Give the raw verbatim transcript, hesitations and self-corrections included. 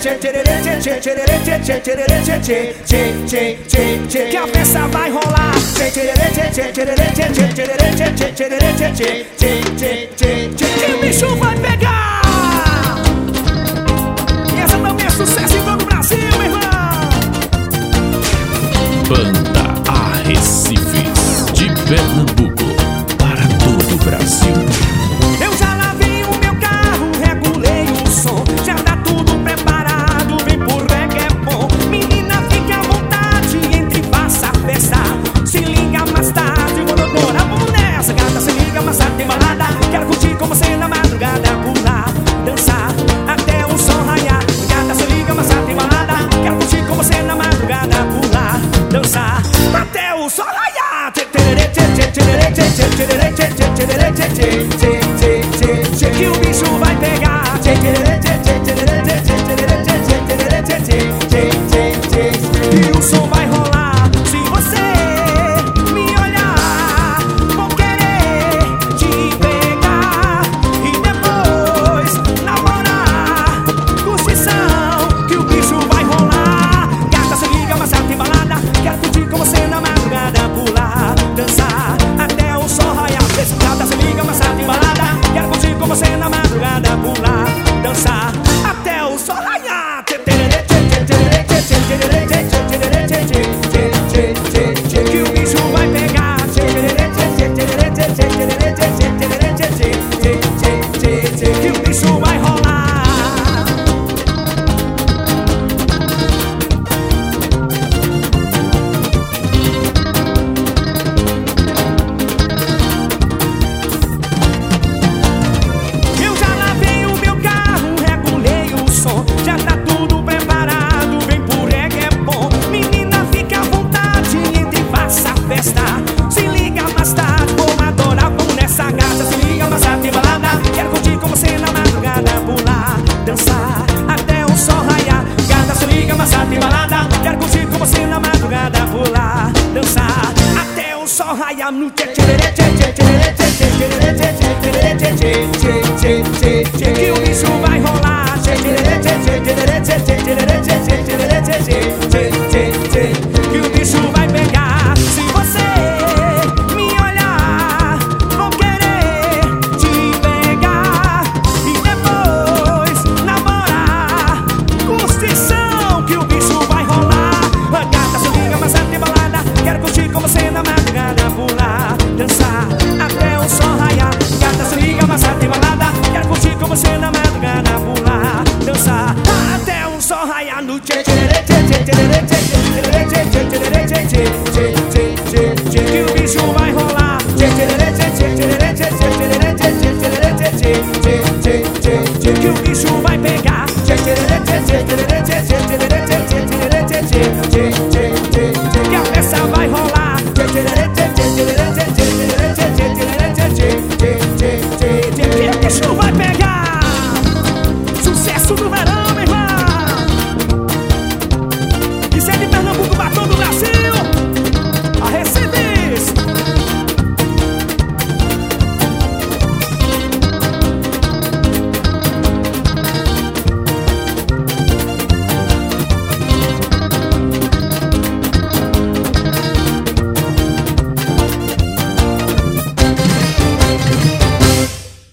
que a festa vai rolar. Que o bicho vai pegar. E essa também é sucesso em todo o Brasil, meu irmão. Banda Arrecifes, de Pernambuco para todo o Brasil. Eu já lavei o meu carro, regulei o som, já tá tudo preparado, vem pro reggae bom. Menina, fique à vontade, entre e faça a festa. Se liga mais tarde, vou doutora, vamos nessa. Gata, se liga mais tarde, tem balada. Quero curtir com você na madrugada, pular, dançar até o sol raiar. Gata, se liga mais tarde, tem balada. Quero curtir com você na madrugada, pular, dançar até o sol raiar. Que o bicho vai pegar. E o som vai rolar. Se você me olhar, vou querer te pegar e depois namorar. Curtição, que o bicho vai rolar. Gata, se liga, mas já tem balada. Quero curtir com você na madrugada, pular, dançar até o sol raiar. Gata, se liga, mas já tem balada. Quero curtir com você na madrugada, pular, dançar até o sol raiar. Que o bicho vai pegar. Que o bicho vai rolar. Eu já lavei o meu carro, regulei o som, já tá tudo preparado, vem pro reggae bom. Menina, fica à vontade, entre e faça a festa. Se liga mais tarde, vou adorar, vamos nessa gata. Se liga mais tarde, tem balada. Quero curtir com você na madrugada, pular, dançar até o sol raiar. Gata, se liga mais tarde, tem balada. Quero curtir com você na madrugada, pular, dançar até o sol raiar. No tchê tchê tchê tchê tchê tchê tchê tchê tchê tchê. Que o bicho vai rolar. Que o bicho vai pegar. Se você me olhar, vou querer te pegar e depois namorar. Curtição, que o bicho vai rolar. Gata, se liga, mas tem balada. Quero curtir com você na madrugada, pular, dançar até o sol raiar. Gata, se liga, mas tem balada. Quero curtir com você na madrugada, pular, dançar até o sol raiar. No tchê tchê tchê tchê tchê tchê tchê tchê tchê tchê tchê tchê.